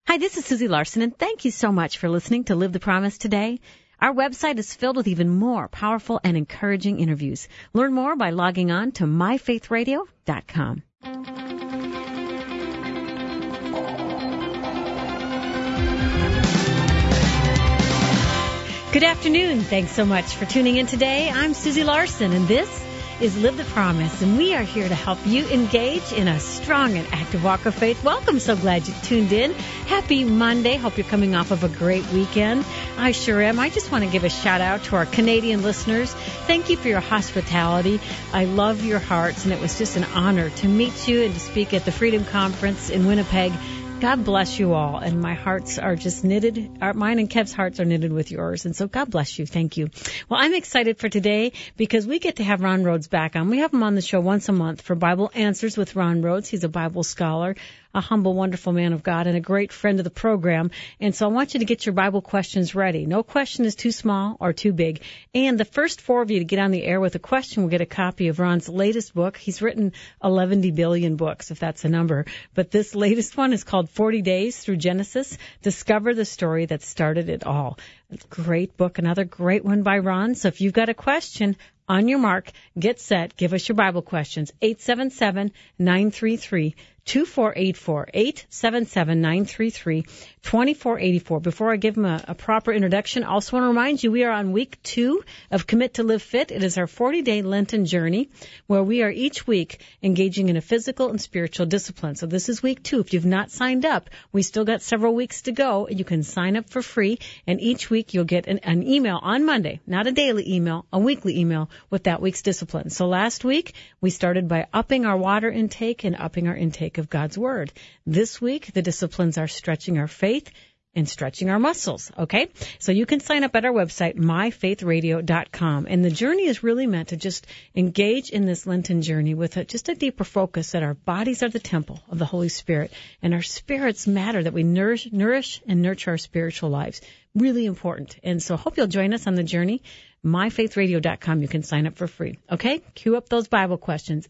Hi, this is Susie Larson, and thank you so much for listening to Live the Promise today. Our website is filled with even more powerful and encouraging interviews. Learn more by logging on to myfaithradio.com. Good afternoon. Thanks so much for tuning in today. I'm Susie Larson, and this is Live the Promise, and we are here to help you engage in a strong and active walk of faith. Welcome. So glad you tuned in. Happy Monday. Hope you're coming off of a great weekend. I sure am. I just want to give a shout out to our Canadian listeners. Thank you for your hospitality. I love your hearts, and it was just an honor to meet you and to speak at the Freedom Conference in Winnipeg. God bless you all, and my hearts are just knitted. Mine and Kev's hearts are knitted with yours, and so God bless you. Thank you. Well, I'm excited for today because we get to have Ron Rhodes back on. We have him on the show once a month for Bible Answers with Ron Rhodes. He's a Bible scholar, a humble, wonderful man of God, and a great friend of the program. And so I want you to get your Bible questions ready. No question is too small or too big. And the first 4 of you to get on the air with a question will get a copy of Ron's latest book. He's written 11 billion books, if that's a number. But this latest one is called 40 Days Through Genesis. Discover the story that started it all. Great book, another great one by Ron. So if you've got a question, on your mark, get set, give us your Bible questions. 877-933-2484, 877-933-2484. Before I give him a proper introduction, I also want to remind you we are on week 2 of Commit to Live Fit. It is our 40-day Lenten journey where we are each week engaging in a physical and spiritual discipline. So this is week 2. If you've not signed up, we still got several weeks to go. You can sign up for free, and each week you'll get an email on Monday, not a daily email, a weekly email with that week's discipline. So last week we started by upping our water intake and upping our intake of God's Word. This week the disciplines are stretching our faith and stretching our muscles, okay? So you can sign up at our website, myfaithradio.com. And the journey is really meant to just engage in this Lenten journey with just a deeper focus that our bodies are the temple of the Holy Spirit, and our spirits matter, that we nourish and nurture our spiritual lives. Really important. And so I hope you'll join us on the journey. myfaithradio.com. You can sign up for free, okay? Cue up those Bible questions,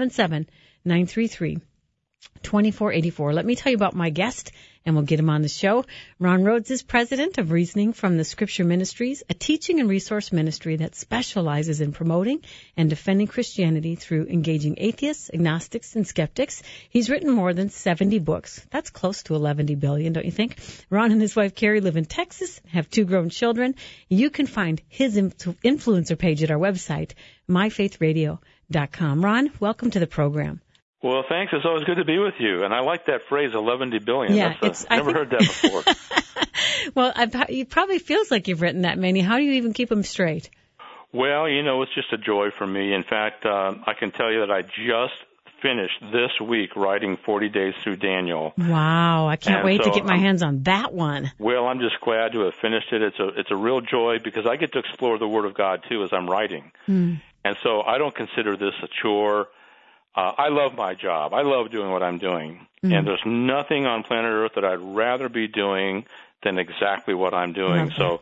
877-933-2484. Let me tell you about my guest, and we'll get him on the show. Ron Rhodes is president of Reasoning from the Scripture Ministries, a teaching and resource ministry that specializes in promoting and defending Christianity through engaging atheists, agnostics, and skeptics. He's written more than 70 books. That's close to 11 billion, don't you think? Ron and his wife Carrie live in Texas, have 2 grown children. You can find his influencer page at our website, myfaithradio.com. Ron, welcome to the program. Well, thanks. It's always good to be with you. And I like that phrase, 11 billion. Yeah, I've never heard that before. Well, it probably feels like you've written that many. How do you even keep them straight? Well, it's just a joy for me. In fact, I can tell you that I just finished this week writing 40 Days Through Daniel. Wow. I can't wait to get my hands on that one. Well, I'm just glad to have finished it. It's a real joy because I get to explore the Word of God, too, as I'm writing. And so I don't consider this a chore. I love my job. I love doing what I'm doing. And there's nothing on planet Earth that I'd rather be doing than exactly what I'm doing. So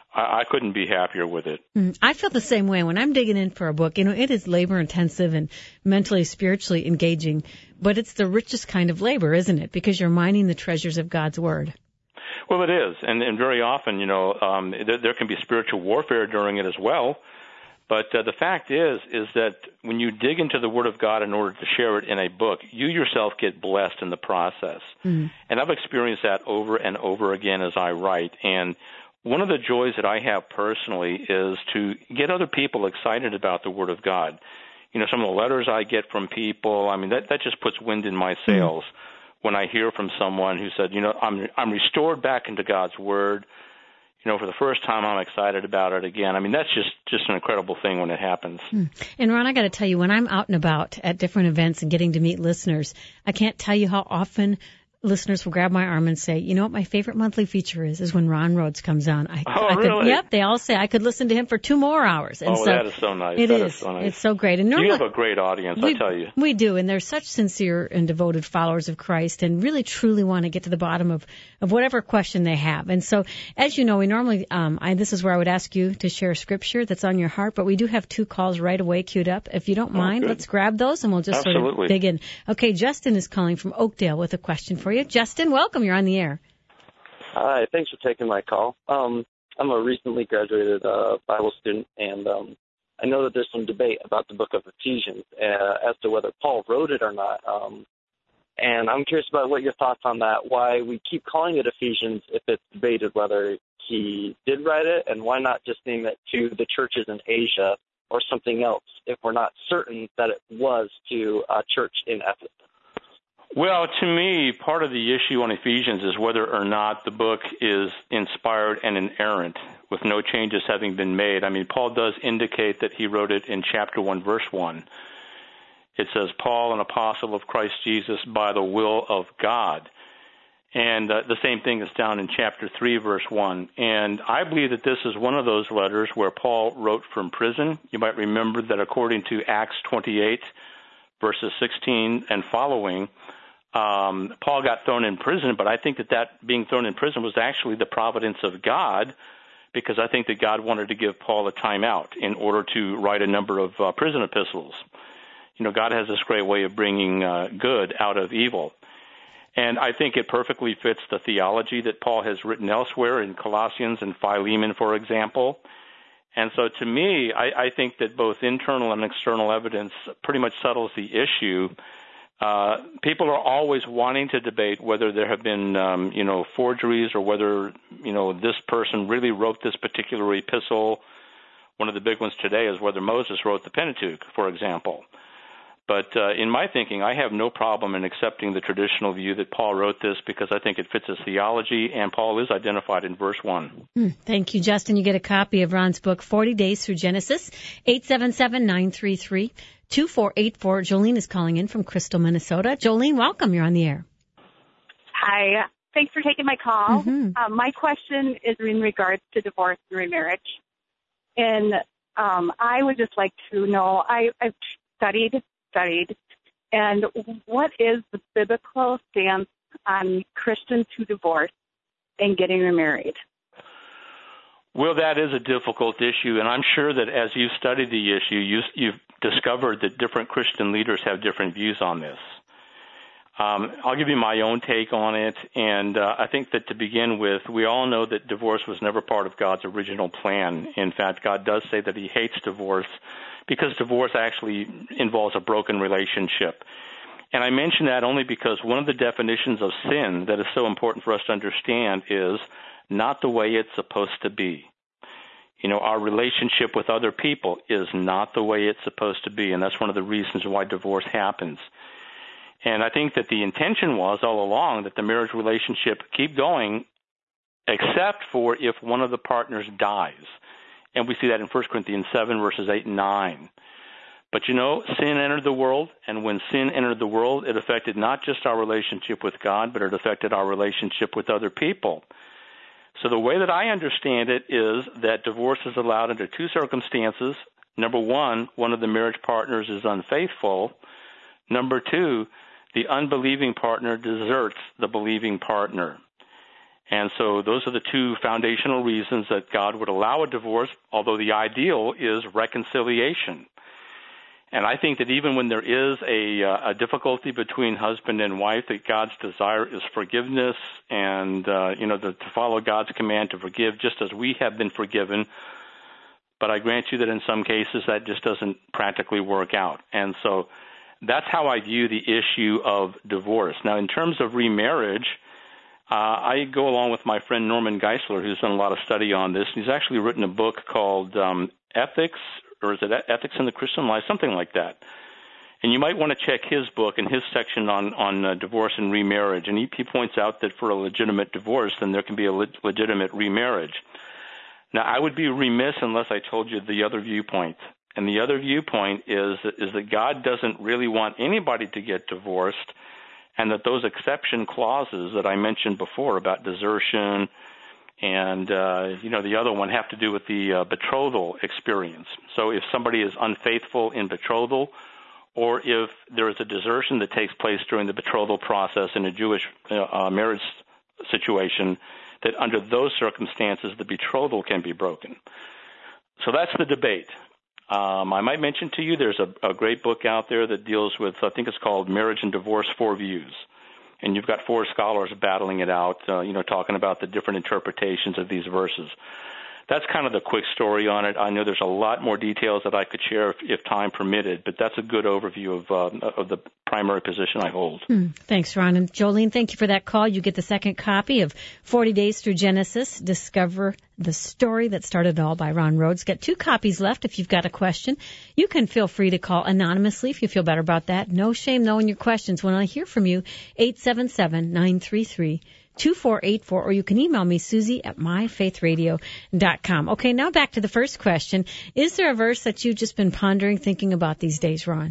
I couldn't be happier with it. I feel the same way. When I'm digging in for a book, it is labor-intensive and mentally, spiritually engaging. But it's the richest kind of labor, isn't it? Because you're mining the treasures of God's Word. Well, it is. And very often, there can be spiritual warfare during it as well. But the fact is that when you dig into the Word of God in order to share it in a book, you yourself get blessed in the process. And I've experienced that over and over again as I write. And one of the joys that I have personally is to get other people excited about the Word of God. Some of the letters I get from people, that just puts wind in my sails when I hear from someone who said, I'm restored back into God's Word. For the first time, I'm excited about it again. That's just an incredible thing when it happens. And Ron, I got to tell you, when I'm out and about at different events and getting to meet listeners, I can't tell you how often listeners will grab my arm and say, you know what my favorite monthly feature is when Ron Rhodes comes on. Really? Yep, they all say I could listen to him for 2 more hours. And that is so nice. It is. So nice. It's so great. And normally, you have a great audience, I tell you. We do, and they're such sincere and devoted followers of Christ and really truly want to get to the bottom of whatever question they have. And so, as you know, we normally, this is where I would ask you to share a scripture that's on your heart, but we do have 2 calls right away queued up. If you don't mind, let's grab those and we'll just sort of dig in. Okay, Justin is calling from Oakdale with a question for you. Justin, welcome. You're on the air. Hi, thanks for taking my call. I'm a recently graduated Bible student, and I know that there's some debate about the book of Ephesians as to whether Paul wrote it or not. And I'm curious about what your thoughts on that, why we keep calling it Ephesians if it's debated whether he did write it, and why not just name it to the churches in Asia or something else if we're not certain that it was to a church in Ephesus. Well, to me, part of the issue on Ephesians is whether or not the book is inspired and inerrant, with no changes having been made. I mean, Paul does indicate that he wrote it in chapter 1, verse 1. It says, Paul, an apostle of Christ Jesus by the will of God. And the same thing is down in chapter 3, verse 1. And I believe that this is one of those letters where Paul wrote from prison. You might remember that according to Acts 28, verses 16 and following, Paul got thrown in prison, but I think that being thrown in prison was actually the providence of God, because I think that God wanted to give Paul a timeout in order to write a number of prison epistles. You know, God has this great way of bringing good out of evil. And I think it perfectly fits the theology that Paul has written elsewhere in Colossians and Philemon, for example. And so to me, I think that both internal and external evidence pretty much settles the issue. People are always wanting to debate whether there have been, forgeries, or whether, this person really wrote this particular epistle. One of the big ones today is whether Moses wrote the Pentateuch, for example. But in my thinking, I have no problem in accepting the traditional view that Paul wrote this, because I think it fits his theology, and Paul is identified in verse 1. Thank you, Justin. You get a copy of Ron's book, 40 Days Through Genesis, 877-933-2484. Jolene is calling in from Crystal, Minnesota. Jolene, welcome. You're on the air. Hi. Thanks for taking my call. My question is in regards to divorce and remarriage. And I would just like to know, I've studied, and what is the biblical stance on Christians who divorce and getting remarried? Well, that is a difficult issue, and I'm sure that as you've studied the issue, you've discovered that different Christian leaders have different views on this. I'll give you my own take on it, and I think that to begin with, we all know that divorce was never part of God's original plan. In fact, God does say that he hates divorce, because divorce actually involves a broken relationship. And I mention that only because one of the definitions of sin that is so important for us to understand is not the way it's supposed to be. You know, our relationship with other people is not the way it's supposed to be, and that's one of the reasons why divorce happens. And I think that the intention was all along that the marriage relationship keep going, except for if one of the partners dies. And we see that in 1 Corinthians 7, verses 8 and 9. But, sin entered the world, and when sin entered the world, it affected not just our relationship with God, but it affected our relationship with other people. So the way that I understand it is that divorce is allowed under two circumstances. Number one of the marriage partners is unfaithful. Number two, the unbelieving partner deserts the believing partner. And so those are the two foundational reasons that God would allow a divorce, although the ideal is reconciliation. And I think that even when there is a difficulty between husband and wife, that God's desire is forgiveness and, to follow God's command to forgive just as we have been forgiven. But I grant you that in some cases that just doesn't practically work out. And so that's how I view the issue of divorce. Now, in terms of remarriage, I go along with my friend Norman Geisler, who's done a lot of study on this. He's actually written a book called Ethics, or is it Ethics in the Christian Life, something like that. And you might want to check his book and his section on divorce and remarriage. And he points out that for a legitimate divorce, then there can be a legitimate remarriage. Now, I would be remiss unless I told you the other viewpoint. And the other viewpoint is that God doesn't really want anybody to get divorced, and that those exception clauses that I mentioned before about desertion and, the other one have to do with the betrothal experience. So if somebody is unfaithful in betrothal, or if there is a desertion that takes place during the betrothal process in a Jewish marriage situation, that under those circumstances the betrothal can be broken. So that's the debate. I might mention to you there's a great book out there that deals with, I think it's called Marriage and Divorce, 4 Views. and you've got 4 scholars battling it out, talking about the different interpretations of these verses. That's kind of the quick story on it. I know there's a lot more details that I could share if time permitted, but that's a good overview of the primary position I hold. Thanks, Ron. And Jolene, thank you for that call. You get the second copy of 40 Days Through Genesis, Discover the Story That Started It All by Ron Rhodes. Got 2 copies left if you've got a question. You can feel free to call anonymously if you feel better about that. No shame knowing your questions. When I hear from you, 877-933-2484, or you can email me, Susie at myfaithradio.com. Okay, now back to the first question. Is there a verse that you've just been pondering, thinking about these days, Ron?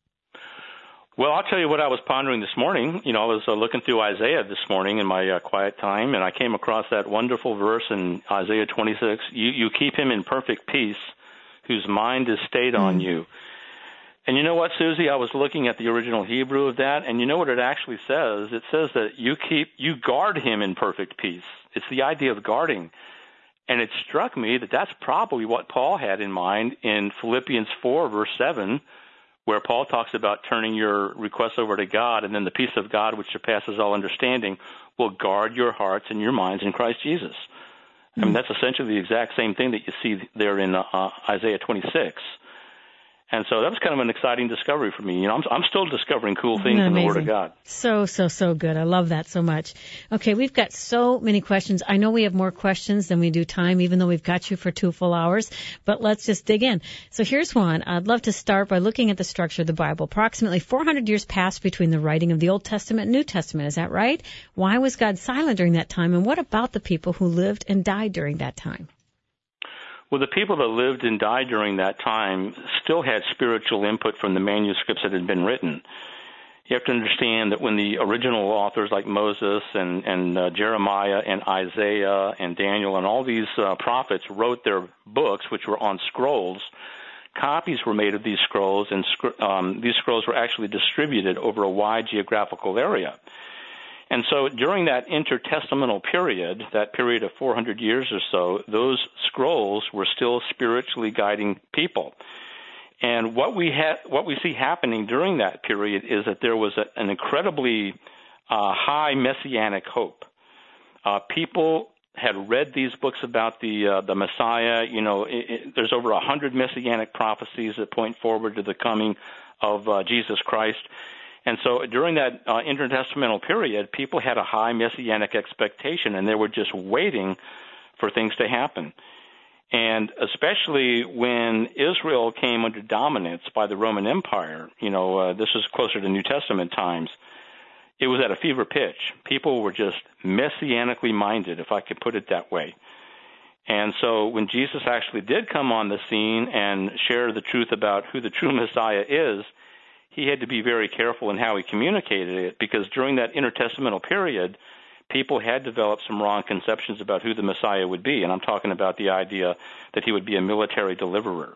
Well, I'll tell you what I was pondering this morning. I was looking through Isaiah this morning in my quiet time, and I came across that wonderful verse in Isaiah 26. You keep him in perfect peace, whose mind is stayed on you. And you know what, Susie? I was looking at the original Hebrew of that, and you know what it actually says? It says that you guard him in perfect peace. It's the idea of guarding. And it struck me that that's probably what Paul had in mind in Philippians 4, verse 7, where Paul talks about turning your requests over to God, and then the peace of God, which surpasses all understanding, will guard your hearts and your minds in Christ Jesus. I mean, that's essentially the exact same thing that you see there in Isaiah 26. And so that was kind of an exciting discovery for me. I'm still discovering cool things in the Word of God. So good. I love that so much. Okay, we've got so many questions. I know we have more questions than we do time, even though we've got you for 2 full hours. But let's just dig in. So here's one. I'd love to start by looking at the structure of the Bible. Approximately 400 years passed between the writing of the Old Testament and New Testament. Is that right? Why was God silent during that time? And what about the people who lived and died during that time? Well, the people that lived and died during that time still had spiritual input from the manuscripts that had been written. You have to understand that when the original authors like Moses and Jeremiah and Isaiah and Daniel and all these prophets wrote their books, which were on scrolls, copies were made of these scrolls, and these scrolls were actually distributed over a wide geographical area. And so during that intertestamental period, that period of 400 years or so, those scrolls were still spiritually guiding people. And what we see happening during that period is that there was an incredibly high messianic hope. People had read these books about the Messiah. There's over 100 messianic prophecies that point forward to the coming of Jesus Christ. And so during that intertestamental period, people had a high messianic expectation, and they were just waiting for things to happen. And especially when Israel came under dominance by the Roman Empire, this is closer to New Testament times, it was at a fever pitch. People were just messianically minded, if I could put it that way. And so when Jesus actually did come on the scene and share the truth about who the true Messiah is, he had to be very careful in how he communicated it, because during that intertestamental period, people had developed some wrong conceptions about who the Messiah would be. And I'm talking about the idea that he would be a military deliverer.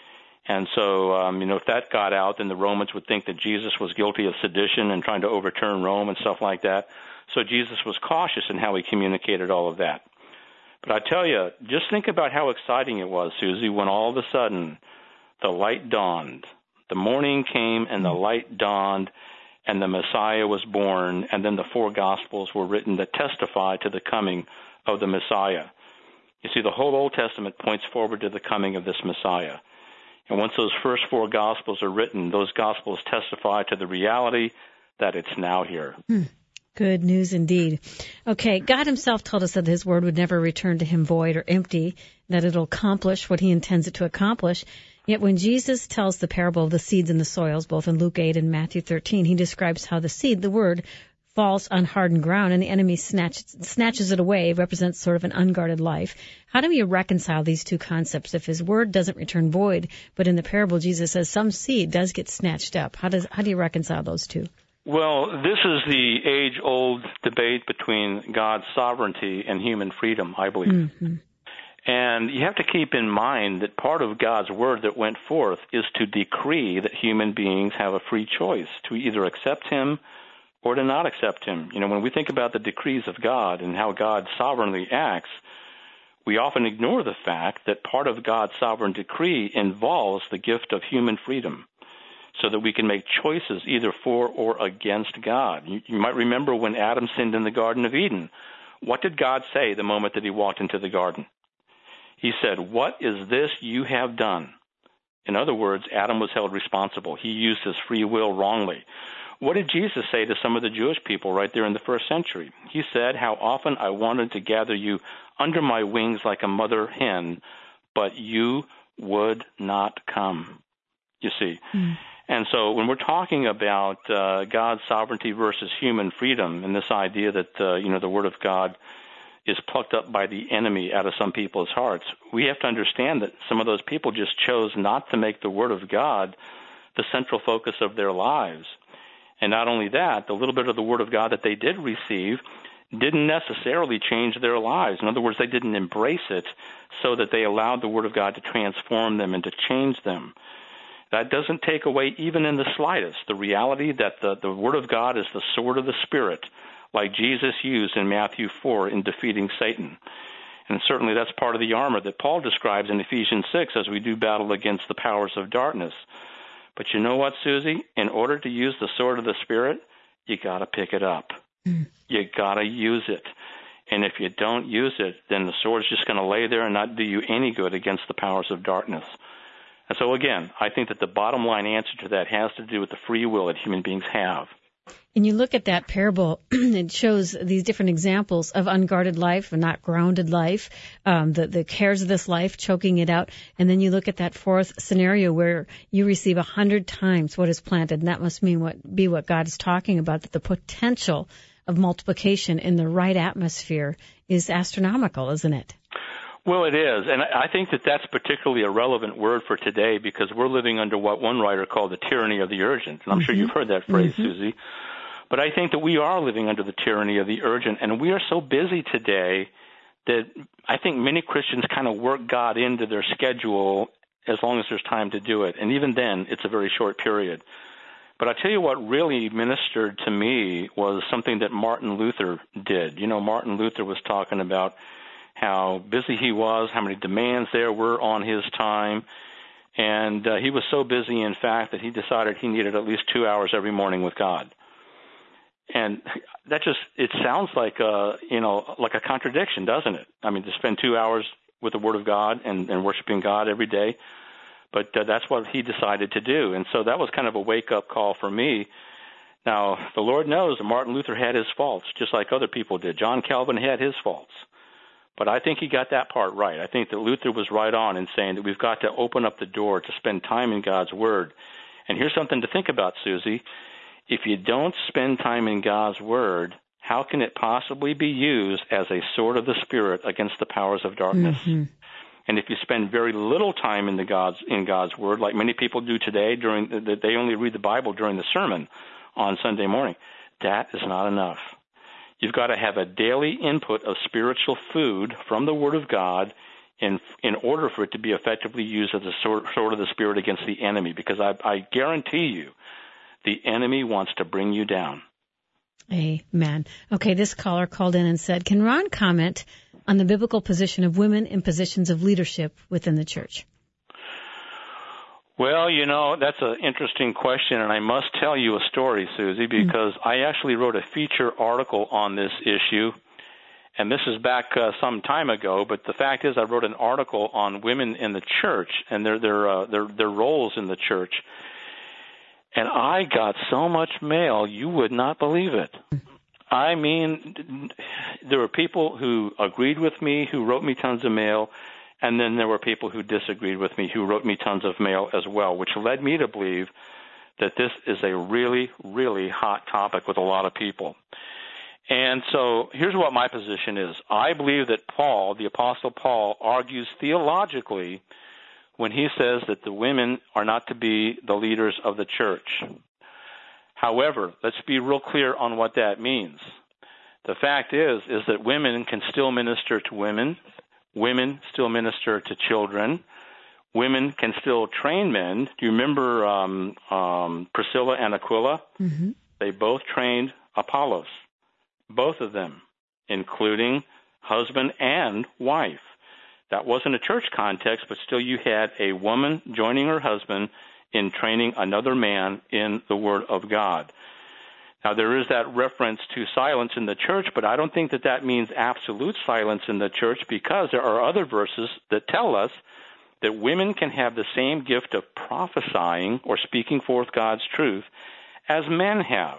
And so, if that got out, then the Romans would think that Jesus was guilty of sedition and trying to overturn Rome and stuff like that. So Jesus was cautious in how he communicated all of that. But I tell you, just think about how exciting it was, Susie, when all of a sudden the light dawned. The morning came and the light dawned, and the Messiah was born, and then the 4 Gospels were written that testify to the coming of the Messiah. You see, the whole Old Testament points forward to the coming of this Messiah. And once those first 4 Gospels are written, those Gospels testify to the reality that it's now here. Good news indeed. Okay, God himself told us that his word would never return to him void or empty, that it'll accomplish what he intends it to accomplish. Yet when Jesus tells the parable of the seeds and the soils, both in Luke 8 and Matthew 13, he describes how the seed, the word, falls on hardened ground and the enemy snatches it away, represents sort of an unguarded life. How do we reconcile these two concepts? If his word doesn't return void, but in the parable Jesus says some seed does get snatched up, how do you reconcile those two? Well, this is the age-old debate between God's sovereignty and human freedom, I believe. Mm-hmm. And you have to keep in mind that part of God's word that went forth is to decree that human beings have a free choice to either accept him or to not accept him. When we think about the decrees of God and how God sovereignly acts, we often ignore the fact that part of God's sovereign decree involves the gift of human freedom. so that we can make choices either for or against God. You might remember when Adam sinned in the Garden of Eden. What did God say the moment that he walked into the garden? He said, "What is this you have done?" In other words, Adam was held responsible. He used his free will wrongly. What did Jesus say to some of the Jewish people right there in the first century? He said, "How often I wanted to gather you under my wings like a mother hen, but you would not come." You see. And so when we're talking about God's sovereignty versus human freedom, and this idea that the Word of God is plucked up by the enemy out of some people's hearts, we have to understand that some of those people just chose not to make the Word of God the central focus of their lives. And not only that, the little bit of the Word of God that they did receive didn't necessarily change their lives. In other words, they didn't embrace it so that they allowed the Word of God to transform them and to change them. That doesn't take away, even in the slightest, the reality that the Word of God is the sword of the Spirit, like Jesus used in Matthew 4 in defeating Satan. And certainly that's part of the armor that Paul describes in Ephesians 6 as we do battle against the powers of darkness. But you know what, Susie? In order to use the sword of the Spirit, you got to pick it up. You got to use it. And if you don't use it, then the sword's just going to lay there and not do you any good against the powers of darkness. And so, again, I think that the bottom line answer to that has to do with the free will that human beings have. And you look at that parable, it shows these different examples of unguarded life and not grounded life, the cares of this life, choking it out. And then you look at that fourth scenario where you receive 100 times what is planted. And that must be what God is talking about, that the potential of multiplication in the right atmosphere is astronomical, isn't it? Well, it is. And I think that that's particularly a relevant word for today because we're living under what one writer called the tyranny of the urgent. And I'm sure you've heard that phrase, Susie. But I think that we are living under the tyranny of the urgent, and we are so busy today that I think many Christians kind of work God into their schedule as long as there's time to do it. And even then, it's a very short period. But I'll tell you what really ministered to me was something that Martin Luther did. You know, Martin Luther was talking about how busy he was, how many demands there were on his time. And he was so busy, in fact, that he decided he needed at least 2 hours every morning with God. And that it sounds like like a contradiction, doesn't it? I mean, to spend 2 hours with the Word of God and worshiping God every day. But that's what he decided to do. And so that was kind of a wake-up call for me. Now, the Lord knows that Martin Luther had his faults, just like other people did. John Calvin had his faults. But I think he got that part right. I think that Luther was right on in saying that we've got to open up the door to spend time in God's Word. And here's something to think about, Susie. If you don't spend time in God's Word, how can it possibly be used as a sword of the Spirit against the powers of darkness? And if you spend very little time in God's Word, like many people do today, they only read the Bible during the sermon on Sunday morning, that is not enough. You've got to have a daily input of spiritual food from the Word of God in order for it to be effectively used as a sword of the Spirit against the enemy, because I guarantee you, the enemy wants to bring you down. Amen. Okay, this caller called in and said, can Ron comment on the biblical position of women in positions of leadership within the church? Well, that's an interesting question, and I must tell you a story, Susie, because I actually wrote a feature article on this issue, and this is back some time ago, but the fact is I wrote an article on women in the church and their roles in the church. And I got so much mail, you would not believe it. I mean, there were people who agreed with me, who wrote me tons of mail, and then there were people who disagreed with me, who wrote me tons of mail as well, which led me to believe that this is a really, really hot topic with a lot of people. And so here's what my position is. I believe that Paul, the Apostle Paul, argues theologically when he says that the women are not to be the leaders of the church. However, let's be real clear on what that means. The fact is that women can still minister to women. Women still minister to children. Women can still train men. Do you remember Priscilla and Aquila? Mm-hmm. They both trained Apollos, both of them, including husband and wife. That wasn't a church context, but still you had a woman joining her husband in training another man in the Word of God. Now, there is that reference to silence in the church, but I don't think that that means absolute silence in the church, because there are other verses that tell us that women can have the same gift of prophesying or speaking forth God's truth as men have.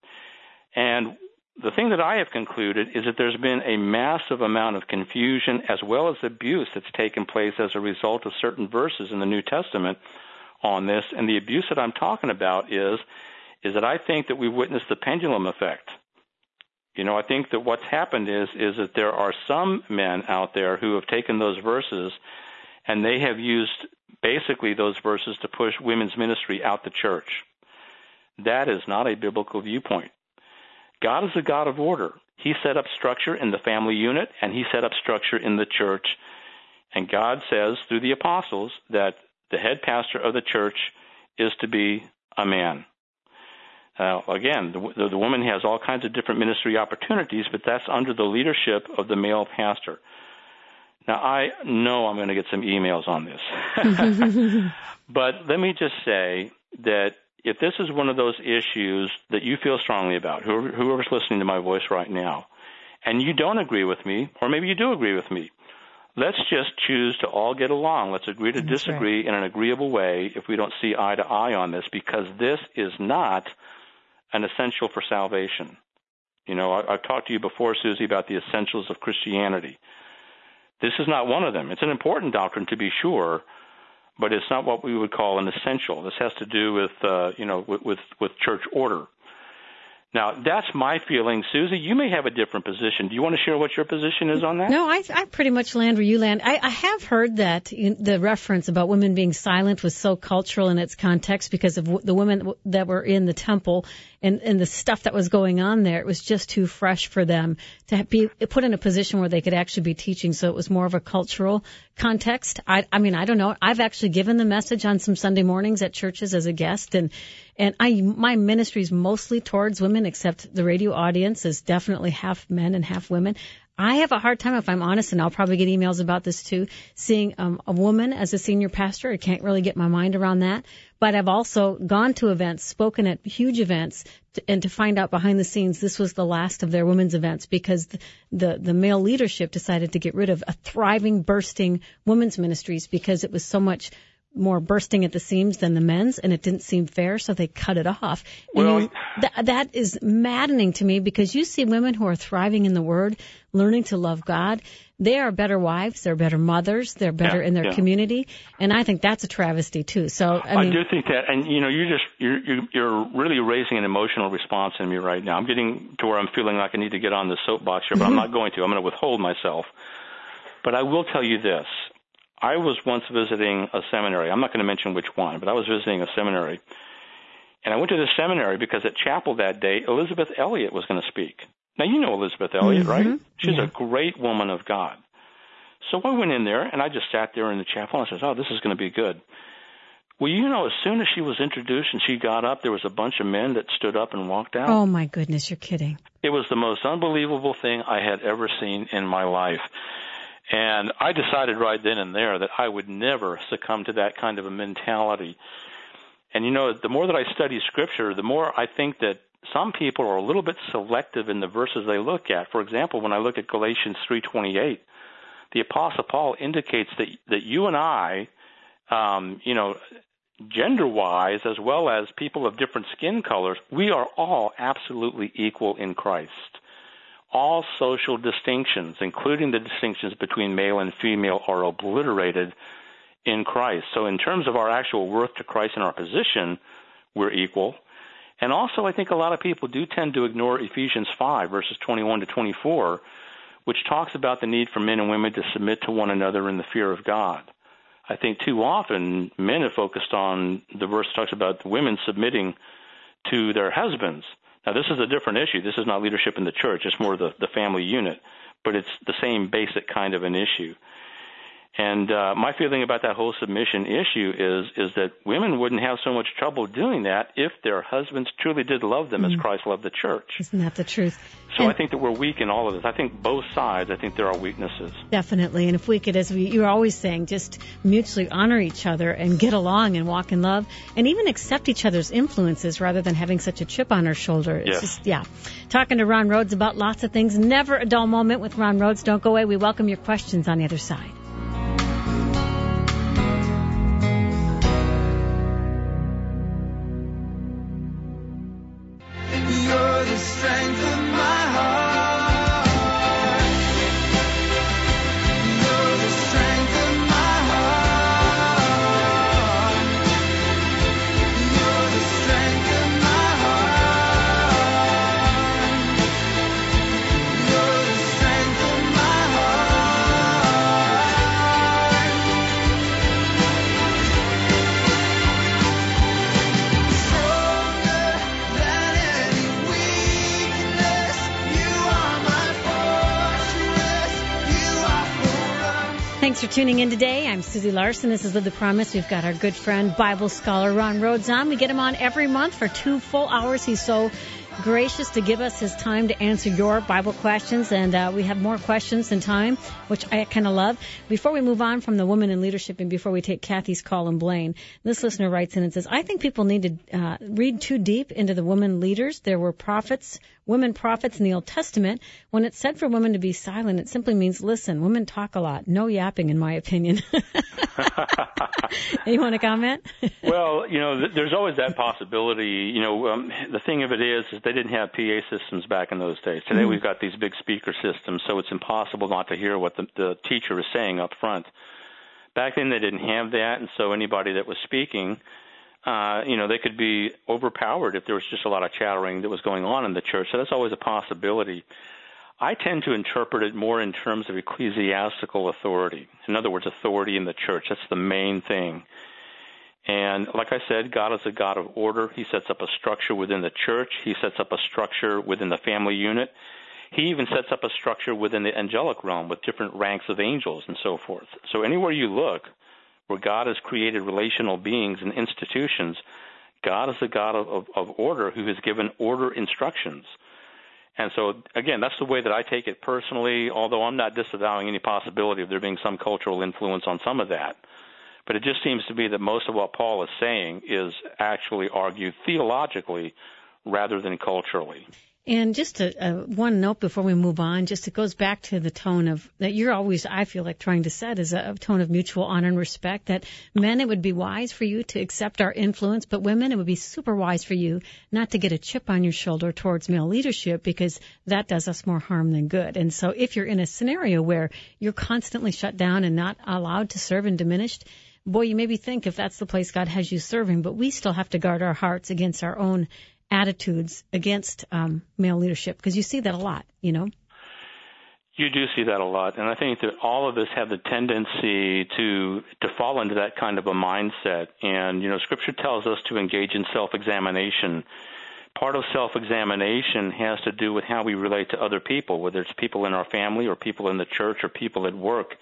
And the thing that I have concluded is that there's been a massive amount of confusion as well as abuse that's taken place as a result of certain verses in the New Testament on this. And the abuse that I'm talking about is that I think that we've witnessed the pendulum effect. You know, I think that what's happened is that there are some men out there who have taken those verses and they have used basically those verses to push women's ministry out the church. That is not a biblical viewpoint. God is a God of order. He set up structure in the family unit, and he set up structure in the church. And God says through the apostles that the head pastor of the church is to be a man. Again, the woman has all kinds of different ministry opportunities, but that's under the leadership of the male pastor. Now, I know I'm going to get some emails on this. But let me just say that if this is one of those issues that you feel strongly about, whoever's listening to my voice right now, and you don't agree with me, or maybe you do agree with me, let's just choose to all get along. Let's agree to disagree in an agreeable way if we don't see eye to eye on this, because this is not an essential for salvation. You know, I've talked to you before, Susie, about the essentials of Christianity. This is not one of them. It's an important doctrine, to be sure, but it's not what we would call an essential. This has to do with church order. Now, that's my feeling. Susie, you may have a different position. Do you want to share what your position is on that? No, I pretty much land where you land. I have heard that the reference about women being silent was so cultural in its context because of the women that were in the temple and the stuff that was going on there. It was just too fresh for them to be put in a position where they could actually be teaching. So it was more of a cultural context. I mean, I don't know. I've actually given the message on some Sunday mornings at churches as a guest, and my ministry is mostly towards women, except the radio audience is definitely half men and half women. I have a hard time, if I'm honest, and I'll probably get emails about this too, seeing a woman as a senior pastor. I can't really get my mind around that. But I've also gone to events, spoken at huge events, and to find out behind the scenes this was the last of their women's events because the male leadership decided to get rid of a thriving, bursting women's ministries because it was so much more bursting at the seams than the men's, and it didn't seem fair, so they cut it off. And that is maddening to me because you see women who are thriving in the Word, learning to love God. They are better wives, they're better mothers, they're better in their community, and I think that's a travesty too. So I do think that, and you know, you're really raising an emotional response in me right now. I'm getting to where I'm feeling like I need to get on the soapbox here, but I'm not going to. I'm going to withhold myself. But I will tell you this. I was once visiting a seminary. I'm not going to mention which one, but I was visiting a seminary. And I went to the seminary because at chapel that day, Elizabeth Elliot was going to speak. Now, you know Elizabeth Elliot, right? She's a great woman of God. So I went in there, and I just sat there in the chapel, and I said, this is going to be good. Well, you know, as soon as she was introduced and she got up, there was a bunch of men that stood up and walked out. Oh, my goodness, you're kidding. It was the most unbelievable thing I had ever seen in my life. And I decided right then and there that I would never succumb to that kind of a mentality. And, you know, the more that I study Scripture, the more I think that some people are a little bit selective in the verses they look at. For example, when I look at Galatians 3:28, the Apostle Paul indicates that you and I, gender-wise, as well as people of different skin colors, we are all absolutely equal in Christ. All social distinctions, including the distinctions between male and female, are obliterated in Christ. So in terms of our actual worth to Christ and our position, we're equal. And also I think a lot of people do tend to ignore Ephesians 5, verses 21 to 24, which talks about the need for men and women to submit to one another in the fear of God. I think too often men have focused on the verse that talks about the women submitting to their husbands. Now, this is a different issue. This is not leadership in the church. It's more the family unit, but it's the same basic kind of an issue. And my feeling about that whole submission issue is that women wouldn't have so much trouble doing that if their husbands truly did love them as Christ loved the church. Isn't that the truth? So I think that we're weak in all of this. I think both sides, I think there are weaknesses. Definitely. And if we could, you're always saying, just mutually honor each other and get along and walk in love and even accept each other's influences rather than having such a chip on our shoulder. It's just, Talking to Ron Rhodes about lots of things. Never a dull moment with Ron Rhodes. Don't go away. We welcome your questions on the other side. You're the strength of my heart. You're the strength of my heart. You're the strength of my heart. You're the strength of my Thanks for tuning in today. I'm Susie Larson. This is Live the Promise. We've got our good friend, Bible scholar Ron Rhodes on. We get him on every month for 2 full hours. He's so gracious to give us his time to answer your Bible questions, and we have more questions than time, which I kind of love. Before we move on from the women in leadership and before we take Kathy's call and Blaine, this listener writes in and says, I think people need to read too deep into the women leaders. There were women prophets in the Old Testament. When it's said for women to be silent, it simply means listen. Women talk a lot. No yapping, in my opinion. You want to comment? Well, there's always that possibility. The thing of it is they didn't have PA systems back in those days. Today we've got these big speaker systems, so it's impossible not to hear what the teacher is saying up front. Back then they didn't have that, and so anybody that was speaking, they could be overpowered if there was just a lot of chattering that was going on in the church. So that's always a possibility. I tend to interpret it more in terms of ecclesiastical authority. In other words, authority in the church. That's the main thing. And like I said, God is a God of order. He sets up a structure within the church. He sets up a structure within the family unit. He even sets up a structure within the angelic realm with different ranks of angels and so forth. So anywhere you look where God has created relational beings and institutions, God is a God of order who has given order instructions. And so, again, that's the way that I take it personally, although I'm not disavowing any possibility of there being some cultural influence on some of that. But it just seems to be that most of what Paul is saying is actually argued theologically rather than culturally. And just one note before we move on, just it goes back to the tone of that you're always, I feel like, trying to set is a tone of mutual honor and respect, that men, it would be wise for you to accept our influence, but women, it would be super wise for you not to get a chip on your shoulder towards male leadership, because that does us more harm than good. And so if you're in a scenario where you're constantly shut down and not allowed to serve and diminished, boy, you maybe think if that's the place God has you serving, but we still have to guard our hearts against our own attitudes against male leadership, because you see that a lot, You do see that a lot, and I think that all of us have the tendency to fall into that kind of a mindset. And, Scripture tells us to engage in self-examination. Part of self-examination has to do with how we relate to other people, whether it's people in our family or people in the church or people at work.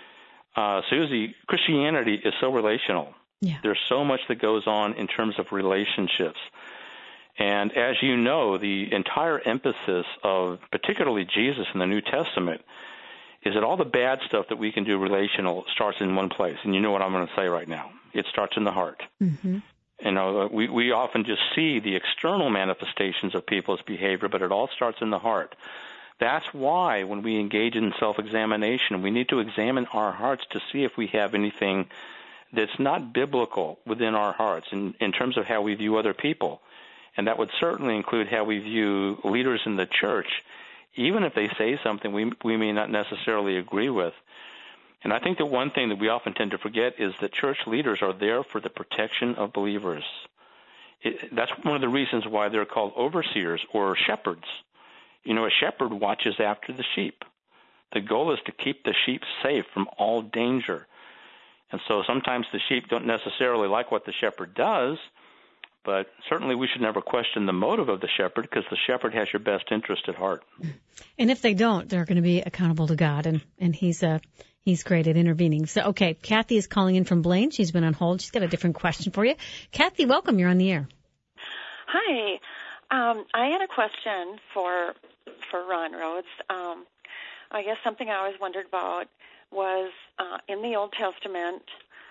Susie, Christianity is so relational. Yeah. There's so much that goes on in terms of relationships. And as you know, the entire emphasis of particularly Jesus in the New Testament is that all the bad stuff that we can do relational starts in one place. And you know what I'm going to say right now. It starts in the heart. Mm-hmm. We often just see the external manifestations of people's behavior, but it all starts in the heart. That's why when we engage in self-examination, we need to examine our hearts to see if we have anything that's not biblical within our hearts in terms of how we view other people. And that would certainly include how we view leaders in the church, even if they say something we may not necessarily agree with. And I think the one thing that we often tend to forget is that church leaders are there for the protection of believers. That's one of the reasons why they're called overseers or shepherds. A shepherd watches after the sheep. The goal is to keep the sheep safe from all danger. And so sometimes the sheep don't necessarily like what the shepherd does, but certainly we should never question the motive of the shepherd, because the shepherd has your best interest at heart. And if they don't, they're going to be accountable to God, and he's He's great at intervening. So, okay, Kathy is calling in from Blaine. She's been on hold. She's got a different question for you. Kathy, welcome. You're on the air. Hi. I had a question for Ron Rhodes. I guess something I always wondered about was in the Old Testament,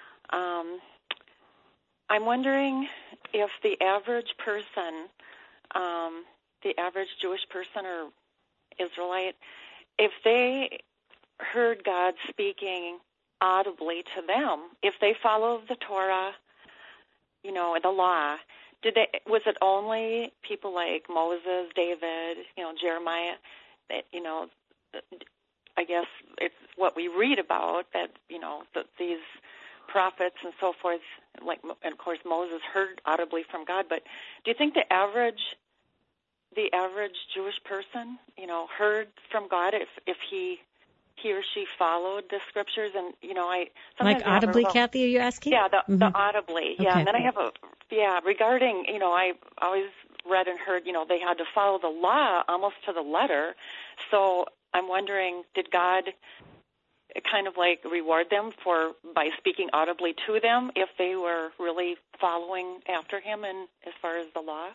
I'm wondering if the average person, the average Jewish person or Israelite, if they heard God speaking audibly to them, if they followed the Torah, the law, was it only people like Moses, David, Jeremiah, that, I guess it's what we read about that, these prophets and so forth, and of course Moses heard audibly from God, but do you think the average Jewish person, heard from God if he or she followed the scriptures? And, like audibly, Kathy, are you asking? Yeah, the audibly. Yeah, okay. And then I have regarding, I always read and heard, they had to follow the law almost to the letter. So I'm wondering, did God kind of like reward them by speaking audibly to them if they were really following after him and as far as the law?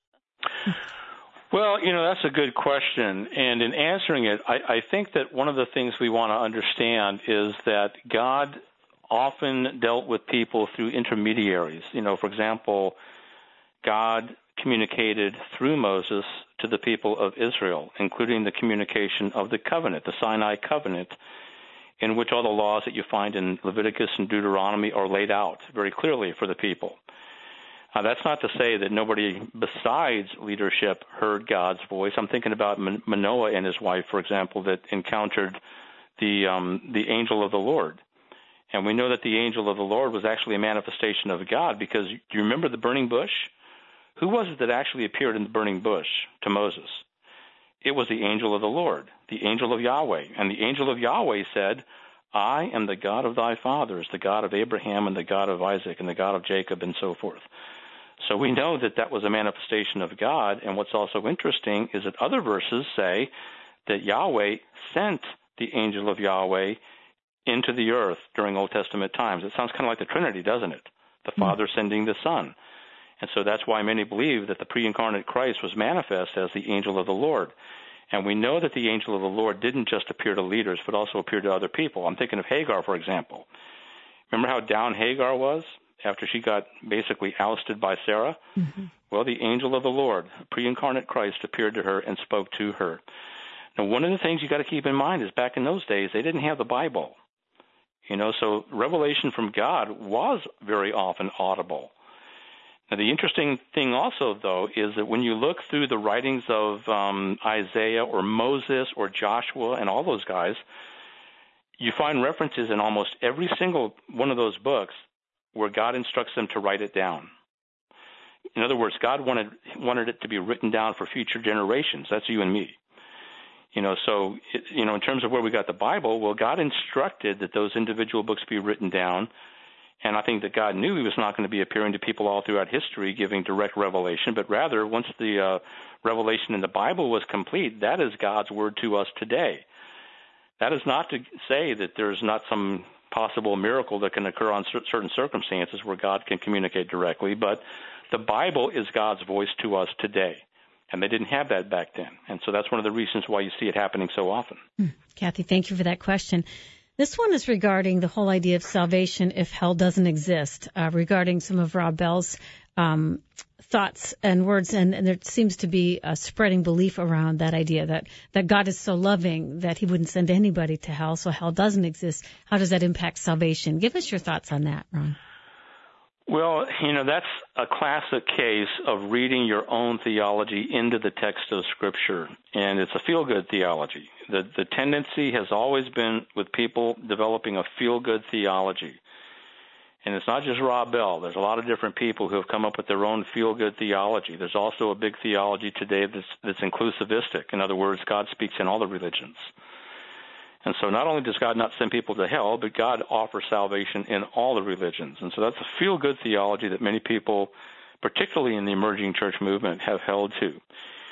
Well, that's a good question. And in answering it, I think that one of the things we want to understand is that God often dealt with people through intermediaries. For example, God communicated through Moses to the people of Israel, including the communication of the covenant, the Sinai covenant, in which all the laws that you find in Leviticus and Deuteronomy are laid out very clearly for the people. That's not to say that nobody besides leadership heard God's voice. I'm thinking about Manoah and his wife, for example, that encountered the angel of the Lord. And we know that the angel of the Lord was actually a manifestation of God, because do you remember the burning bush? Who was it that actually appeared in the burning bush to Moses? It was the angel of the Lord, the angel of Yahweh. And the angel of Yahweh said, I am the God of thy fathers, the God of Abraham and the God of Isaac and the God of Jacob, and so forth. So we know that that was a manifestation of God. And what's also interesting is that other verses say that Yahweh sent the angel of Yahweh into the earth during Old Testament times. It sounds kind of like the Trinity, doesn't it? The Father sending the Son. And so that's why many believe that the pre-incarnate Christ was manifest as the angel of the Lord. And we know that the angel of the Lord didn't just appear to leaders, but also appeared to other people. I'm thinking of Hagar, for example. Remember how down Hagar was after she got basically ousted by Sarah? Mm-hmm. Well, the angel of the Lord, pre-incarnate Christ, appeared to her and spoke to her. Now, one of the things you got to keep in mind is back in those days, they didn't have the Bible. So revelation from God was very often audible. Now, the interesting thing also, though, is that when you look through the writings of Isaiah or Moses or Joshua and all those guys, you find references in almost every single one of those books where God instructs them to write it down. In other words, God wanted it to be written down for future generations. That's you and me. So, in terms of where we got the Bible, well, God instructed that those individual books be written down. And I think that God knew he was not going to be appearing to people all throughout history giving direct revelation, but rather once the revelation in the Bible was complete, that is God's word to us today. That is not to say that there's not some possible miracle that can occur on certain circumstances where God can communicate directly, but the Bible is God's voice to us today. And they didn't have that back then. And so that's one of the reasons why you see it happening so often. Kathy, thank you for that question. This one is regarding the whole idea of salvation if hell doesn't exist, regarding some of Rob Bell's thoughts and words. And there seems to be a spreading belief around that idea that God is so loving that he wouldn't send anybody to hell, so hell doesn't exist. How does that impact salvation? Give us your thoughts on that, Ron. Well, that's a classic case of reading your own theology into the text of Scripture, and it's a feel-good theology. The tendency has always been with people developing a feel-good theology. And it's not just Rob Bell. There's a lot of different people who have come up with their own feel-good theology. There's also a big theology today that's inclusivistic. In other words, God speaks in all the religions. And so not only does God not send people to hell, but God offers salvation in all the religions. And so that's a feel-good theology that many people, particularly in the emerging church movement, have held to.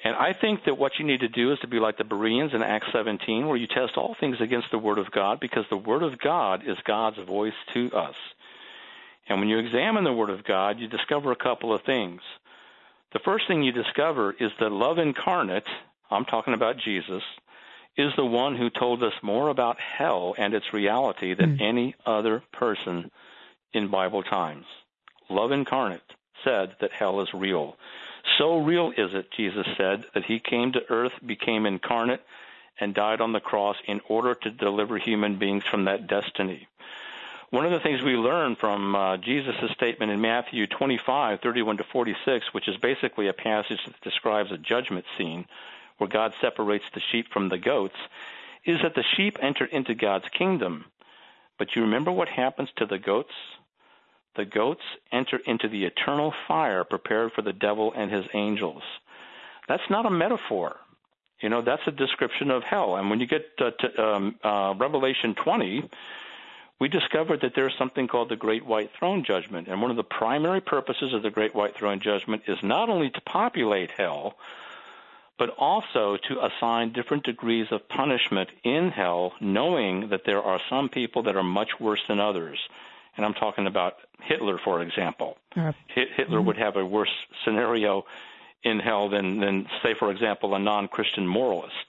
And I think that what you need to do is to be like the Bereans in Acts 17, where you test all things against the Word of God, because the Word of God is God's voice to us. And when you examine the Word of God, you discover a couple of things. The first thing you discover is that love incarnate, I'm talking about Jesus, is the one who told us more about hell and its reality than any other person in Bible times. Love incarnate said that hell is real. So real is it, Jesus said, that he came to earth, became incarnate, and died on the cross in order to deliver human beings from that destiny. One of the things we learn from Jesus' statement in Matthew 25:31-46, which is basically a passage that describes a judgment scene where God separates the sheep from the goats, is that the sheep enter into God's kingdom. But you remember what happens to the goats? The goats enter into the eternal fire prepared for the devil and his angels. That's not a metaphor. That's a description of hell. And when you get to Revelation 20, we discovered that there's something called the Great White Throne Judgment. And one of the primary purposes of the Great White Throne Judgment is not only to populate hell, but also to assign different degrees of punishment in hell, knowing that there are some people that are much worse than others. And I'm talking about Hitler, for example. Hitler would have a worse scenario in hell than, say, for example, a non-Christian moralist.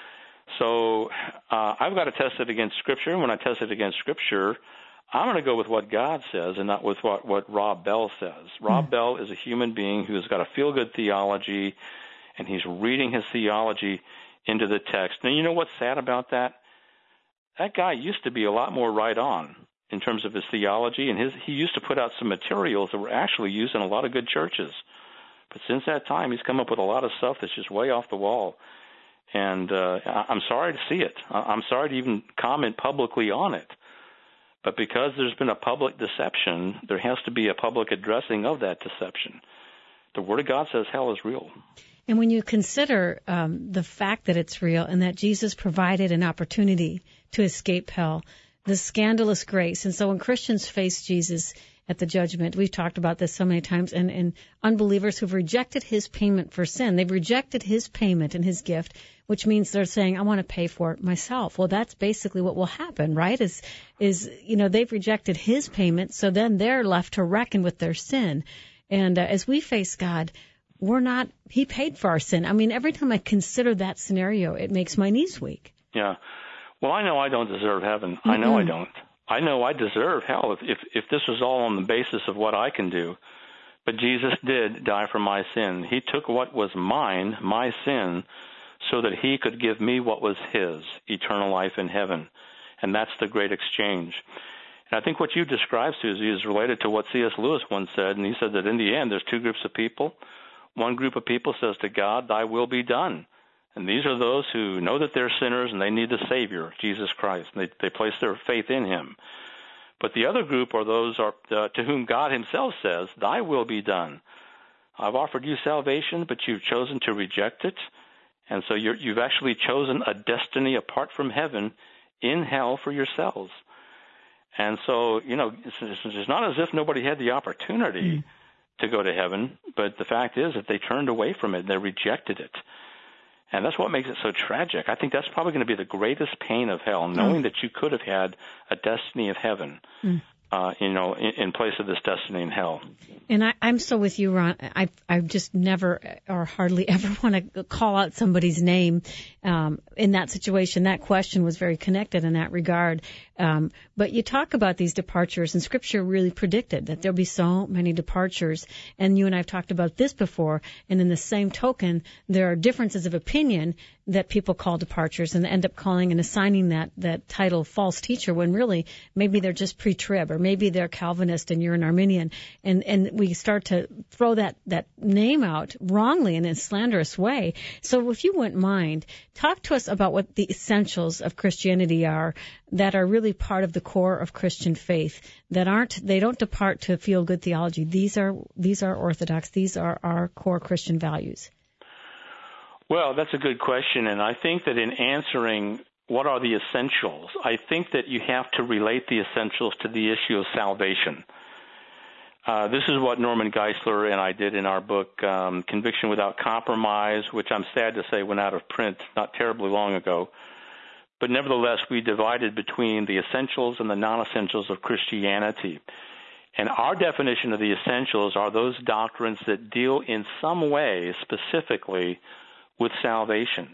So I've got to test it against Scripture. And when I test it against Scripture, I'm going to go with what God says and not with what Rob Bell says. Rob Bell is a human being who's got a feel-good theology, and he's reading his theology into the text. Now, you know what's sad about that? That guy used to be a lot more right on in terms of his theology, and he used to put out some materials that were actually used in a lot of good churches. But since that time, he's come up with a lot of stuff that's just way off the wall. And I'm sorry to see it. I'm sorry to even comment publicly on it. But because there's been a public deception, there has to be a public addressing of that deception. The Word of God says hell is real. And when you consider the fact that it's real and that Jesus provided an opportunity to escape hell, the scandalous grace. And so when Christians face Jesus at the judgment, we've talked about this so many times, and unbelievers who've rejected his payment for sin, they've rejected his payment and his gift, which means they're saying, I want to pay for it myself. Well, that's basically what will happen, right? Is they've rejected his payment, so then they're left to reckon with their sin. And as we face God, he paid for our sin. I mean, every time I consider that scenario, it makes my knees weak. Yeah. Well, I know I don't deserve heaven. I know I don't. I know I deserve hell if this was all on the basis of what I can do. But Jesus did die for my sin. He took what was mine, my sin, so that he could give me what was his, eternal life in heaven. And that's the great exchange. And I think what you described, Susie, is related to what C.S. Lewis once said, and he said that in the end there's two groups of people. One group of people says to God, thy will be done. And these are those who know that they're sinners and they need the Savior, Jesus Christ. And they place their faith in him. But the other group are those to whom God himself says, thy will be done. I've offered you salvation, but you've chosen to reject it. And so you've actually chosen a destiny apart from heaven in hell for yourselves. And so, it's not as if nobody had the opportunity to go to heaven, but the fact is that they turned away from it. They rejected it. And that's what makes it so tragic. I think that's probably going to be the greatest pain of hell, knowing that you could have had a destiny of heaven, in place of this destiny in hell. And I'm so with you, Ron. I just never or hardly ever want to call out somebody's name in that situation. That question was very connected in that regard. But you talk about these departures, and Scripture really predicted that there'll be so many departures. And you and I have talked about this before. And in the same token, there are differences of opinion that people call departures and end up calling and assigning that title false teacher, when really maybe they're just pre-trib, or maybe they're Calvinist and you're an Arminian. And we start to throw that name out wrongly in a slanderous way. So if you wouldn't mind, talk to us about what the essentials of Christianity are that are really part of the core of Christian faith, they don't depart to feel-good theology. These are orthodox. These are our core Christian values. Well, that's a good question, and I think that in answering what are the essentials, I think that you have to relate the essentials to the issue of salvation. This is what Norman Geisler and I did in our book, Conviction Without Compromise, which I'm sad to say went out of print not terribly long ago. But nevertheless, we divided between the essentials and the non-essentials of Christianity. And our definition of the essentials are those doctrines that deal in some way specifically with salvation.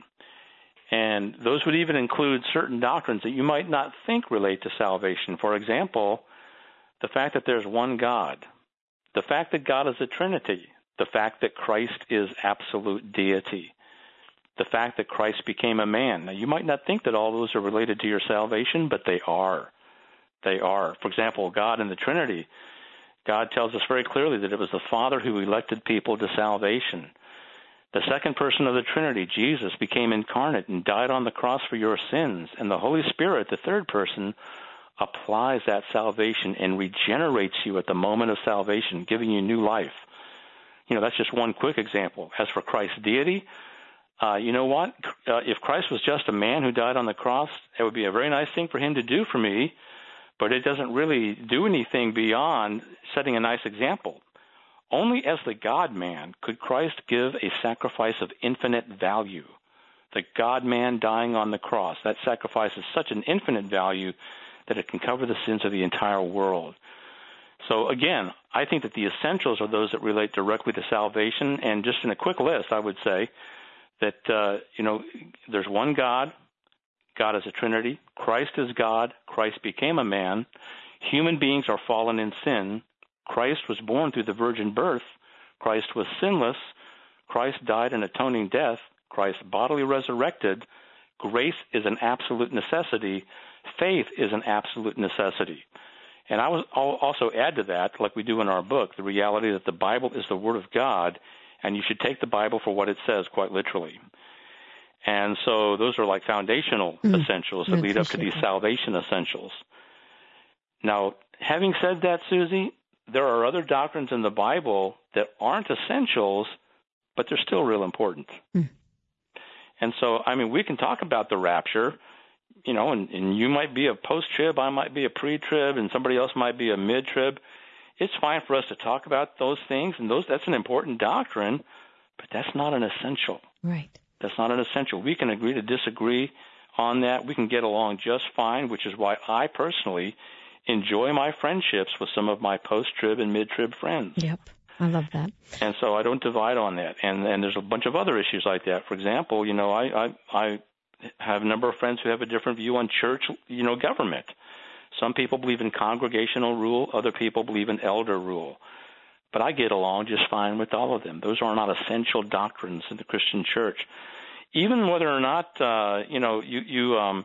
And those would even include certain doctrines that you might not think relate to salvation. For example, the fact that there's one God, the fact that God is a Trinity, the fact that Christ is absolute deity, the fact that Christ became a man. Now, you might not think that all those are related to your salvation, but they are. They are. For example, God in the Trinity, God tells us very clearly that it was the Father who elected people to salvation. The second person of the Trinity, Jesus, became incarnate and died on the cross for your sins. And the Holy Spirit, the third person, applies that salvation and regenerates you at the moment of salvation, giving you new life. That's just one quick example. As for Christ's deity, you know what? If Christ was just a man who died on the cross, it would be a very nice thing for him to do for me, but it doesn't really do anything beyond setting a nice example. Only as the God-man could Christ give a sacrifice of infinite value. The God-man dying on the cross, that sacrifice is such an infinite value that it can cover the sins of the entire world. So again, I think that the essentials are those that relate directly to salvation. And just in a quick list, I would say that, there's one God. God is a Trinity. Christ is God. Christ became a man. Human beings are fallen in sin. Christ was born through the virgin birth. Christ was sinless. Christ died an atoning death. Christ bodily resurrected. Grace is an absolute necessity. Faith is an absolute necessity. And I'll also add to that, like we do in our book, the reality that the Bible is the Word of God, and you should take the Bible for what it says, quite literally. And so those are like foundational essentials that lead up to these salvation essentials. Now, having said that, Susie, there are other doctrines in the Bible that aren't essentials, but they're still real important. And so, we can talk about the rapture, and you might be a post-trib, I might be a pre-trib, and somebody else might be a mid-trib. It's fine for us to talk about those things, and that's an important doctrine, but that's not an essential. Right. That's not an essential. We can agree to disagree on that. We can get along just fine, which is why I personally enjoy my friendships with some of my post-trib and mid-trib friends. Yep, I love that. And so I don't divide on that. And there's a bunch of other issues like that. For example, I have a number of friends who have a different view on church, government. Some people believe in congregational rule. Other people believe in elder rule. But I get along just fine with all of them. Those are not essential doctrines in the Christian church. Even whether or not, you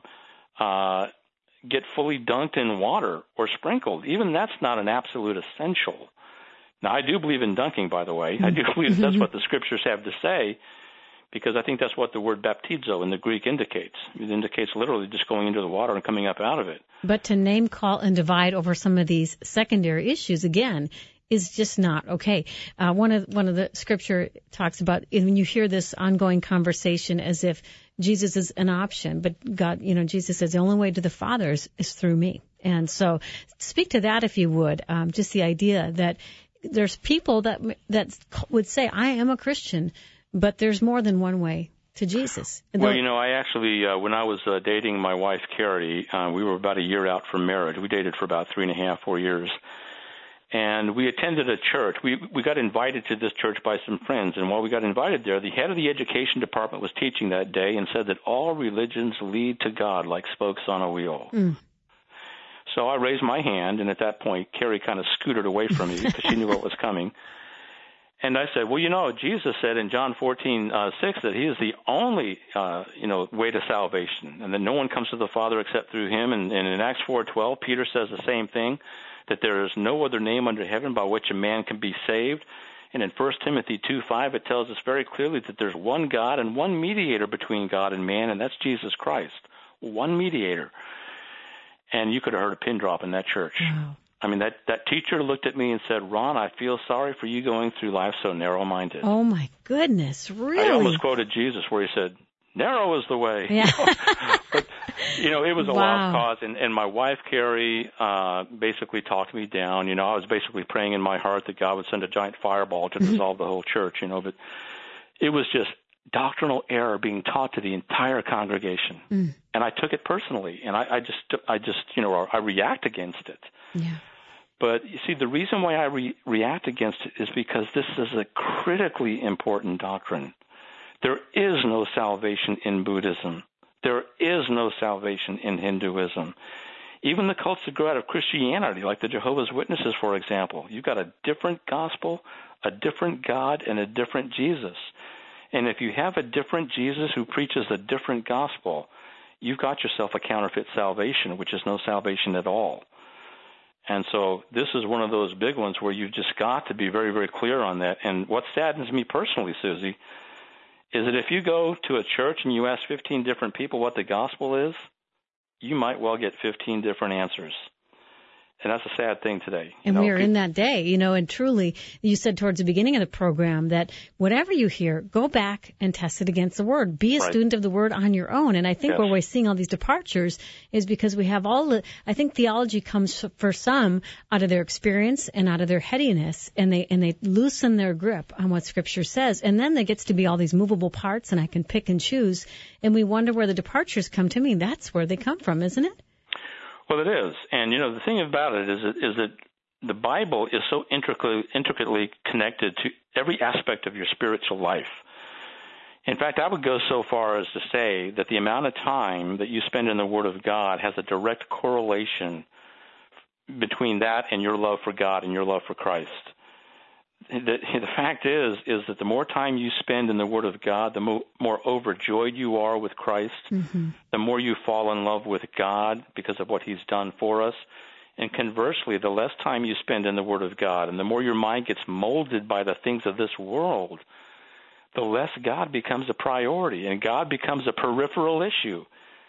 get fully dunked in water or sprinkled, even that's not an absolute essential. Now, I do believe in dunking, by the way. I do believe that's what the Scriptures have to say, because I think that's what the word baptizo in the Greek indicates. It indicates literally just going into the water and coming up out of it. But to name, call, and divide over some of these secondary issues, again, is just not okay. One of the Scripture talks about when you hear this ongoing conversation as if Jesus is an option, but God, Jesus says the only way to the Father is through me. And so speak to that if you would, just the idea that there's people that would say, I am a Christian, but there's more than one way to Jesus. Well, I actually, when I was dating my wife, Carrie, we were about a year out from marriage. We dated for about 3.5, 4 years. And we attended a church. We got invited to this church by some friends. And while we got invited there, the head of the education department was teaching that day and said that all religions lead to God like spokes on a wheel. So I raised my hand, and at that point, Carrie kind of scooted away from me because she knew what was coming. And I said, well, Jesus said in John 14:6 that he is the only, way to salvation, and that no one comes to the Father except through him. And in Acts 4:12, Peter says the same thing, that there is no other name under heaven by which a man can be saved. And in 1 Timothy 2:5, it tells us very clearly that there's one God and one mediator between God and man, and that's Jesus Christ. One mediator. And you could have heard a pin drop in that church. Wow. That teacher looked at me and said, Ron, I feel sorry for you going through life so narrow-minded. Oh, my goodness, really? I almost quoted Jesus where he said, narrow is the way. Yeah. It was a Wow. lost cause, and my wife, Carrie, basically talked me down. I was basically praying in my heart that God would send a giant fireball to dissolve the whole church, but it was just doctrinal error being taught to the entire congregation. And I took it personally, and I react against it. Yeah. But you see, the reason why I react against it is because this is a critically important doctrine. There is no salvation in Buddhism. There is no salvation in Hinduism. Even the cults that grow out of Christianity, like the Jehovah's Witnesses, for example, you've got a different gospel, a different God, and a different Jesus. And if you have a different Jesus who preaches a different gospel, you've got yourself a counterfeit salvation, which is no salvation at all. And so this is one of those big ones where you've just got to be very, very clear on that. And what saddens me personally, Susie, is that if you go to a church and you ask 15 different people what the gospel is, you might well get 15 different answers. And that's a sad thing today. And we are in that day, and truly, you said towards the beginning of the program that whatever you hear, go back and test it against the Word. Be a student of the Word on your own. And I think where we're seeing all these departures is because we have I think theology comes for some out of their experience and out of their headiness, and they loosen their grip on what Scripture says. And then there gets to be all these movable parts, and I can pick and choose. And we wonder where the departures come. To me, that's where they come from, isn't it? Well, it is. And, the thing about it is that the Bible is so intricately connected to every aspect of your spiritual life. In fact, I would go so far as to say that the amount of time that you spend in the Word of God has a direct correlation between that and your love for God and your love for Christ. The fact is that the more time you spend in the Word of God, the more overjoyed you are with Christ, the more you fall in love with God because of what He's done for us. And conversely, the less time you spend in the Word of God and the more your mind gets molded by the things of this world, the less God becomes a priority and God becomes a peripheral issue.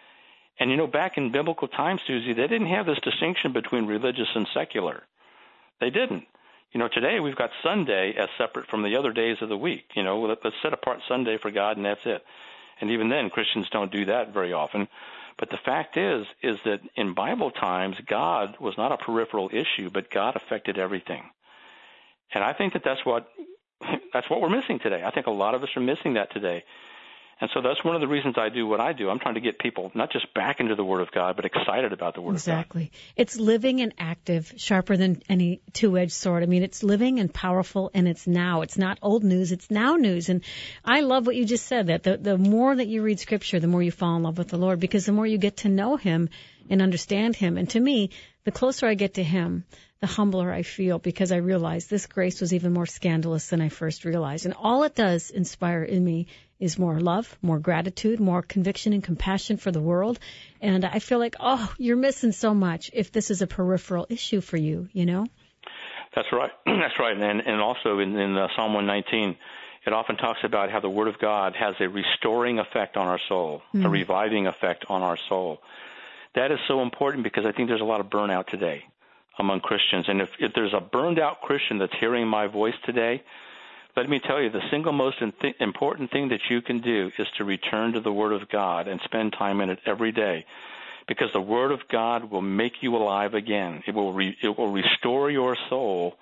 And, back in biblical times, Susie, they didn't have this distinction between religious and secular. They didn't. Today we've got Sunday as separate from the other days of the week. Let's set apart Sunday for God, and that's it. And even then, Christians don't do that very often. But the fact is that in Bible times, God was not a peripheral issue, but God affected everything. And I think that's what we're missing today. I think a lot of us are missing that today. And so that's one of the reasons I do what I do. I'm trying to get people not just back into the Word of God, but excited about the Word of God. Exactly. It's living and active, sharper than any two-edged sword. I mean, it's living and powerful, and it's now. It's not old news. It's now news. And I love what you just said, that the more that you read Scripture, the more you fall in love with the Lord, because the more you get to know Him and understand Him. And to me, the closer I get to Him, the humbler I feel, because I realize this grace was even more scandalous than I first realized. And all it does inspire in me is more love, more gratitude, more conviction and compassion for the world. And I feel like, you're missing so much if this is a peripheral issue for you, That's right. That's right. And also in Psalm 119, it often talks about how the Word of God has a restoring effect on our soul, a reviving effect on our soul. That is so important because I think there's a lot of burnout today among Christians. And if there's a burned-out Christian that's hearing my voice today, let me tell you, the single most important thing that you can do is to return to the Word of God and spend time in it every day, because the Word of God will make you alive again. It will restore your soul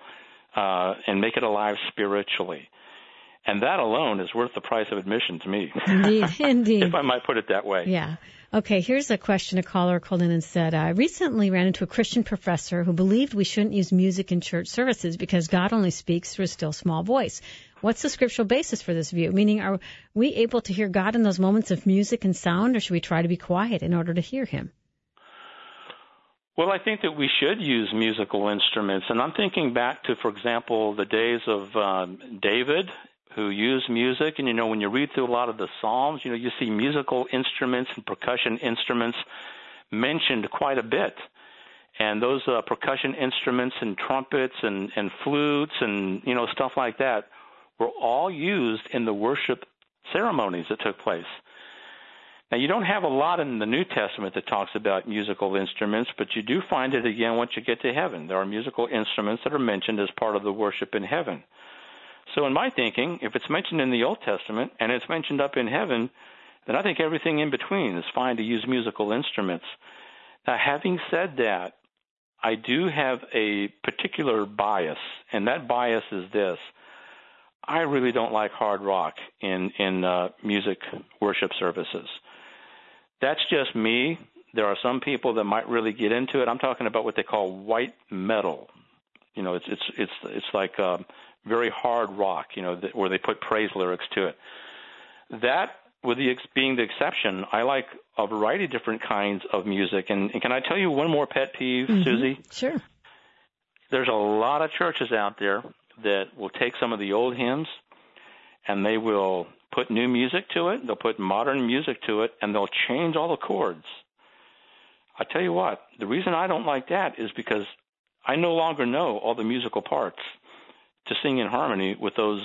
and make it alive spiritually. And that alone is worth the price of admission to me. Indeed. If I might put it that way. Yeah. Okay, here's a question. A caller called in and said, I recently ran into a Christian professor who believed we shouldn't use music in church services because God only speaks through a still small voice. What's the scriptural basis for this view? Meaning, are we able to hear God in those moments of music and sound, or should we try to be quiet in order to hear Him? Well, I think that we should use musical instruments. And I'm thinking back to, for example, the days of David, who used music. And, when you read through a lot of the Psalms, you see musical instruments and percussion instruments mentioned quite a bit. And those percussion instruments and trumpets and flutes and, stuff like that were all used in the worship ceremonies that took place. Now, you don't have a lot in the New Testament that talks about musical instruments, but you do find it again once you get to heaven. There are musical instruments that are mentioned as part of the worship in heaven. So in my thinking, if it's mentioned in the Old Testament and it's mentioned up in heaven, then I think everything in between is fine to use musical instruments. Now, having said that, I do have a particular bias, and that bias is this. I really don't like hard rock in music worship services. That's just me. There are some people that might really get into it. I'm talking about what they call white metal. You know, it's like very hard rock, you know, where they put praise lyrics to it. That, with being the exception, I like a variety of different kinds of music. And can I tell you one more pet peeve, Susie? Sure. There's a lot of churches out there that will take some of the old hymns and they will put new music to it. They'll put modern music to it, and they'll change all the chords. I tell you what, the reason I don't like that is because I no longer know all the musical parts to sing in harmony with those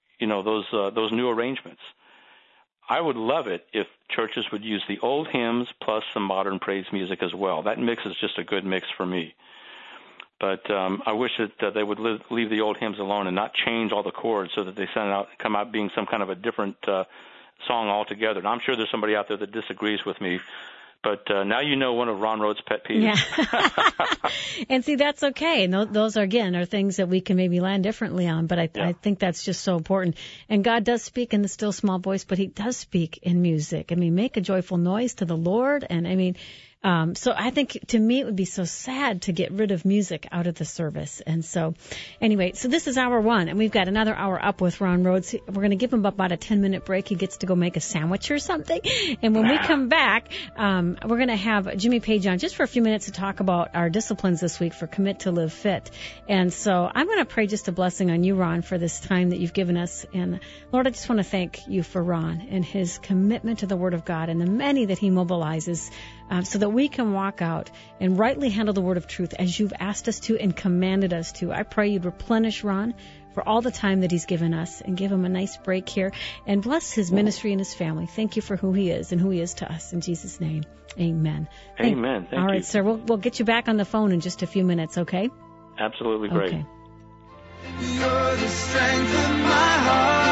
new arrangements. I would love it if churches would use the old hymns plus some modern praise music as well. That mix is just a good mix for me. But I wish that they would leave the old hymns alone and not change all the chords so that they come out being some kind of a different song altogether. And I'm sure there's somebody out there that disagrees with me. But now you know one of Ron Rhodes' pet peeves. Yeah. And see, that's okay. And those are things that we can maybe land differently on. But I think that's just so important. And God does speak in the still small voice, but he does speak in music. I mean, make a joyful noise to the Lord. And I mean, so I think to me it would be so sad to get rid of music out of the service. And so anyway, so this is hour one, and we've got another hour up with Ron Rhodes. We're going to give him about a 10-minute break. He gets to go make a sandwich or something. And when we come back, we're going to have Jimmy Page on just for a few minutes to talk about our disciplines this week for Commit to Live Fit. And so I'm going to pray just a blessing on you, Ron, for this time that you've given us. And Lord, I just want to thank you for Ron and his commitment to the Word of God and the many that he mobilizes so that we can walk out and rightly handle the word of truth as you've asked us to and commanded us to. I pray you'd replenish Ron for all the time that he's given us and give him a nice break here and bless his ministry and his family. Thank you for who he is and who he is to us. In Jesus' name, amen. Amen. Thank you. All right, sir, we'll get you back on the phone in just a few minutes, okay? Absolutely great. Okay. You're the strength of my heart.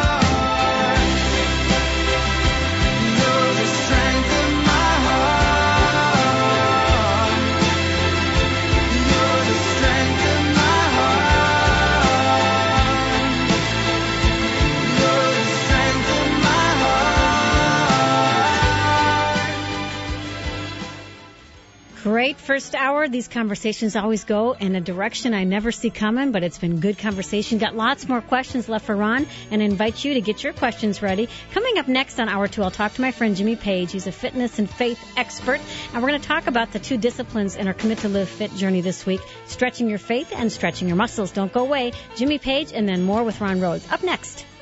You're the strength of my heart. You're the strength of my heart. You're the strength of my heart. Great first hour. These conversations always go in a direction I never see coming, but it's been good conversation. Got lots more questions left for Ron, and I invite you to get your questions ready. Coming up next on hour two, I'll talk to my friend Jimmy Page. He's a fitness and faith expert, and we're going to talk about the two disciplines in our Commit to Live Fit journey this week, stretching your faith and stretching your muscles. Don't go away. Jimmy Page, and then more with Ron Rhodes. Up next.